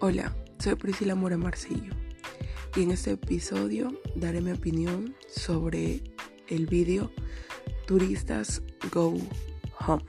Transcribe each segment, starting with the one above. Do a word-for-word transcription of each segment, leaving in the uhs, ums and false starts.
Hola, soy Priscila Mora Marcillo y en este episodio daré mi opinión sobre el vídeo Turistas Go Home.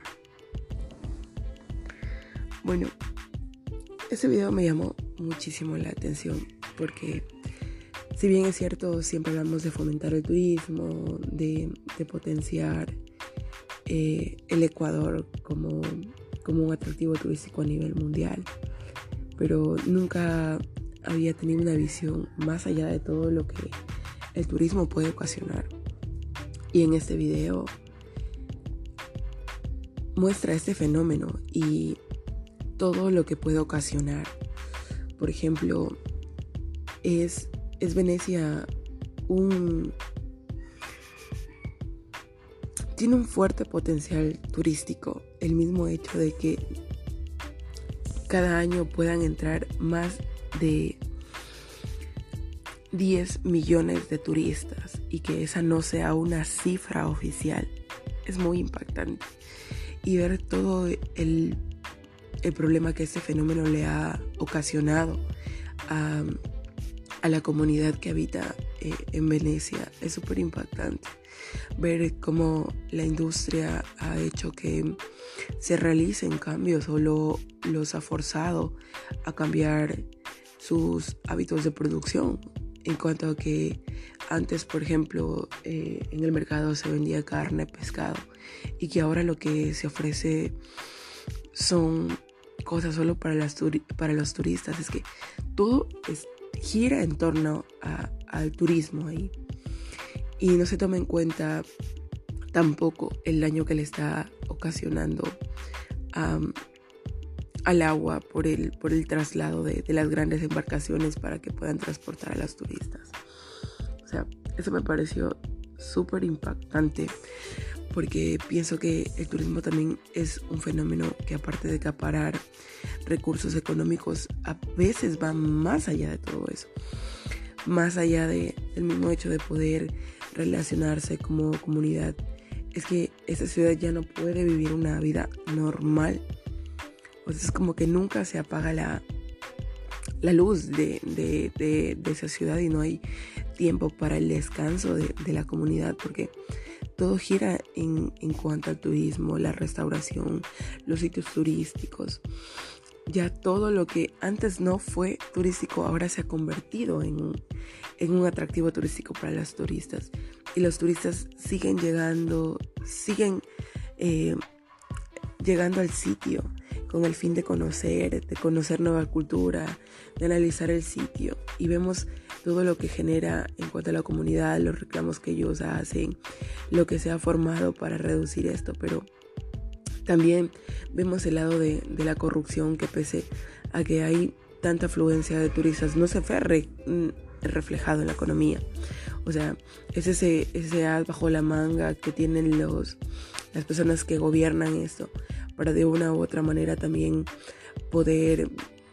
Bueno, este video me llamó muchísimo la atención porque si bien es cierto, siempre hablamos de fomentar el turismo, de, de potenciar eh, el Ecuador como, como un atractivo turístico a nivel mundial, pero nunca había tenido una visión más allá de todo lo que el turismo puede ocasionar. Y en este video muestra este fenómeno y todo lo que puede ocasionar. Por ejemplo, es, es Venecia un... tiene un fuerte potencial turístico. El mismo hecho de que cada año puedan entrar más de diez millones de turistas y que esa no sea una cifra oficial es muy impactante. Y ver todo el, el problema que este fenómeno le ha ocasionado a, a la comunidad que habita eh, en Venecia es súper impactante. Ver cómo la industria ha hecho que se realicen cambios o lo, los ha forzado a cambiar sus hábitos de producción. En cuanto a que antes, por ejemplo, eh, en el mercado se vendía carne, pescado, y que ahora lo que se ofrece son cosas solo para, las turi- para los turistas. Es que todo es, gira en torno a, al turismo ahí. Y no se toma en cuenta tampoco el daño que le está ocasionando um, al agua por el, por el traslado de, de las grandes embarcaciones para que puedan transportar a los turistas. O sea, eso me pareció súper impactante porque pienso que el turismo también es un fenómeno que, aparte de acaparar recursos económicos, a veces va más allá de todo eso. Más allá de, del mismo hecho de poder relacionarse como comunidad. Es que esa ciudad ya no puede vivir una vida normal. O sea, es como que nunca se apaga la, la luz de, de, de, de esa ciudad y no hay tiempo para el descanso de, de la comunidad, porque todo gira en, en cuanto al turismo, la restauración, los sitios turísticos. Ya todo lo que antes no fue turístico ahora se ha convertido en un, en un atractivo turístico para los turistas. Y los turistas siguen llegando, siguen eh, llegando al sitio con el fin de conocer, de conocer nueva cultura, de analizar el sitio. Y vemos todo lo que genera en cuanto a la comunidad, los reclamos que ellos hacen, lo que se ha formado para reducir esto. Pero también vemos el lado de, de la corrupción, que pese a que hay tanta afluencia de turistas, no se ve re, reflejado en la economía. O sea, es ese, ese as bajo la manga que tienen los, las personas que gobiernan esto, para de una u otra manera también poder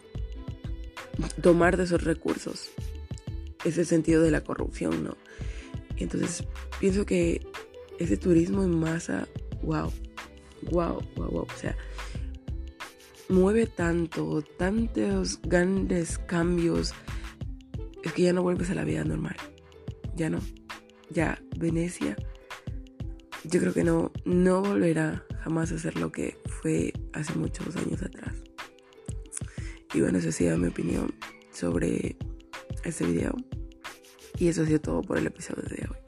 tomar de esos recursos. Ese sentido de la corrupción, ¿no? Entonces, pienso que ese turismo en masa, wow. Wow, wow, wow. O sea, mueve tanto, tantos grandes cambios. Es que ya no vuelves a la vida normal. Ya no. Ya Venecia, yo creo que no, no volverá jamás a ser lo que fue hace muchos años atrás. Y bueno, esa ha sido mi opinión sobre este video. Y eso ha sido todo por el episodio de hoy.